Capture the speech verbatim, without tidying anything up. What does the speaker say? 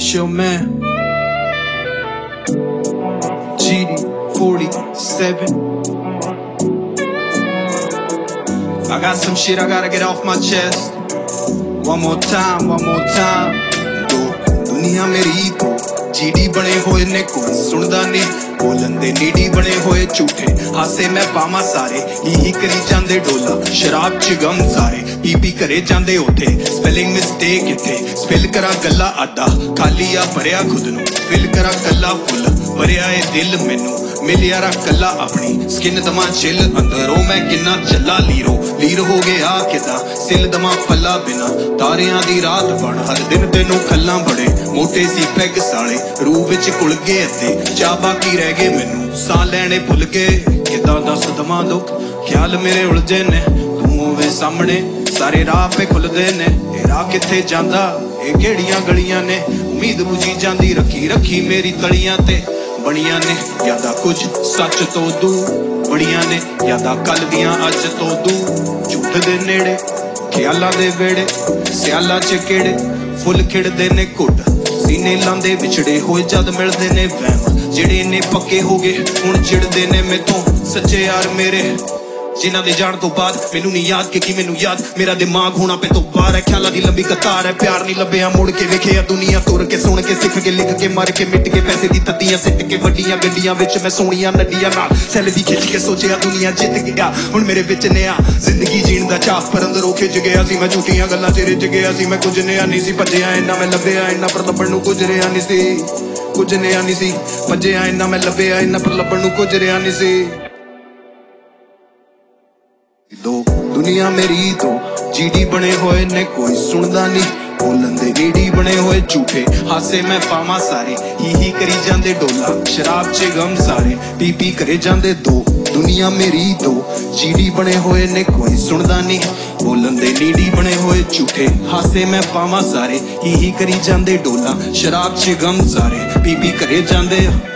It's your man, G D forty-seven. I got some shit I gotta get off my chest. One more time, one more time. Do दुनिया मेरी तो GD बने होए ने कोई सुनदा नहीं, बोलन दे नीडी बने होए झूठे हासे मैं पामा सारे ही करी जांदे डोला शराब च गम सारे पी पी करे जांदे उठे स्पेलिंग मिस्टेक इथे स्पिल करा गल्ला आधा खाली आ भरिया खुद नू फिल करा कल्ला फुल भरिया ए दिल मैनू मिल यारा कल्ला अपनी स्किन दमा चिल अंदरों मैं किन्ना चला लीरो लीर हो गया किदा सिल दमा पल्ला बिना तारियां दी रात बन हर दिन तेनू खल्ला बड़े मोटे सी पैग साले रूह विच घुल गए अते जा बाकी रह गए मैनू सा लैने भुल गए किदा दस दमा दुख ख्याल मेरे उलझे ने तू होवे सामने सारे राह पे खुलदे ने तेरा किथे जांदा ए केड़ियां गलियां ने उम्मीद बुझी जांदी रखी रखी मेरी तलियां ते बड़िया ने यादा कुछ सच तो दूर बड़िया ने यादा कल दियां अज तो दूर झूठ दे नेड़े ख्यालां दे वेड़े सियाला च केड़े फुल खिड़दे ने घुट सीने लांदे विछड़े होए जद मिलदे ने वहम जेड़े ने पक्के हो गए हुण चिड़दे ने मैथों सच्चे यार मेरे जिन्हां दे जाण तो बाद मैनू नहीं याद कि मैनू याद मेरा दिमाग होना पे तो बार है ख्यालां दी लंबी कतार है प्यार नहीं लभ्या मुड़ के वेखिया दुनिया तुर के सुन के सिख के लिख के मर के मिट के पैसे दी तत्तियां सिट के वड्डियां गड्डियां विच मैं सोहणियां नड्डियां नाल सैल दी खिच के सोचिया दुनिया जित गया हुण मेरे विच नया जिंदगी जीण दा चाह पर अंदरों खिच गया सी मैं झूठियां गल्लां च रिझ गया सी मैं कुछ नया नहीं सी भज्जिया इन्ना मैं लभ्या इन्ना पर लभण नू कुछ रिहा नहीं सी कुछ नया नहीं सी भज्जिया इन्ना मैं लभ्या इन्ना पर लभण नू कुछ रिहा नहीं सी दो दुनिया मेरी तो जीडी बने होए ने कोई सुनदा नहीं बोलन दे नीडी बने होए झूठे हासे मैं पावा सारे ही ही करी जांदे डोला शराब च गम सारे पी पी करे जांदे दो दुनिया मेरी तो जीडी बने होए ने कोई सुनदा नहीं बोलन दे नीडी बने होए झूठे हासे मैं पावा सारे ही ही करी जांदे डोला शराब च गम सारे पी पी करे जांदे